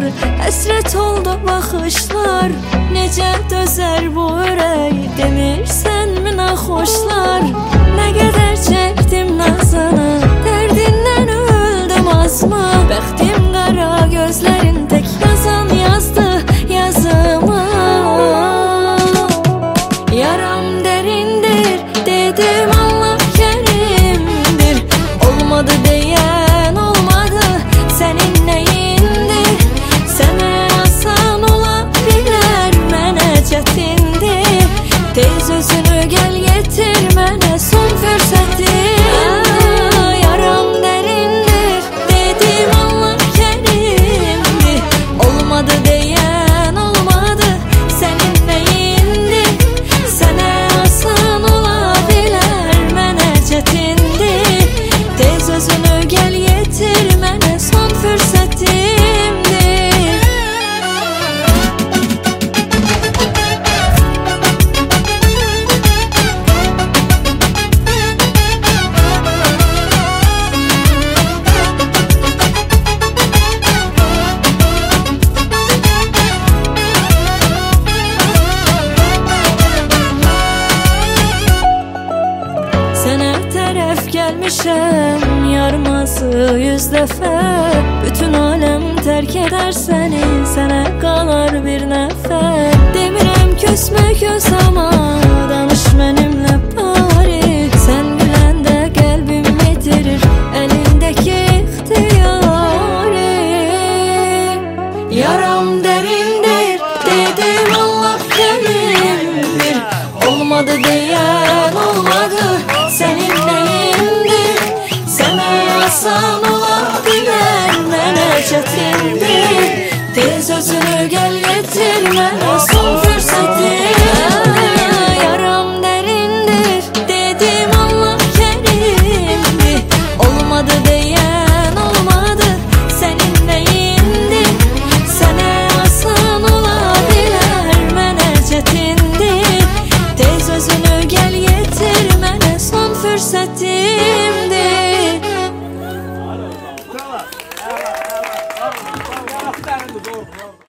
Həsrət oldu baxışlar, necə dözər bu ürək, demirsənmi naxoşlar. Nə qədər çəkdim nazını, dərdindən öldüm azma. Bəxtim qara, gözlərin tək yazan yazdı yazıma. Yaram dərindir, dedim Allah kərimdir. Olmadı deyən olmadı, sənin nəyindir? Sənə asan ola bilər, mənə çətindir. Tez özünü gəl yetir, mənə son fürsətim. Yaram dərindir, dedim Allah kərimdir. Olmadı deyən olmadı, sənin nəyindir? Sənə asan ola bilər, mənə çətindir. Tez özünü gəl yetir, mənə son fürsətimdir. Sənə tərəf gəlmişəm, yarması 100 dəfə. Bütün aləm tərk edər səni, sənə qalar bir nəfər. Demirəm küsmək öz ama, danış mənimlə bari. Sən biləndə qəlbim yetirir əlindəki ixtiyarı. Yaram dərindir, dedim Allah kərimdir. Olmadı deyən olmadı, sənin nəyindir? Sənə asan ola bilər, mənə çətindir. Tez özünü gəl yetir, mənə son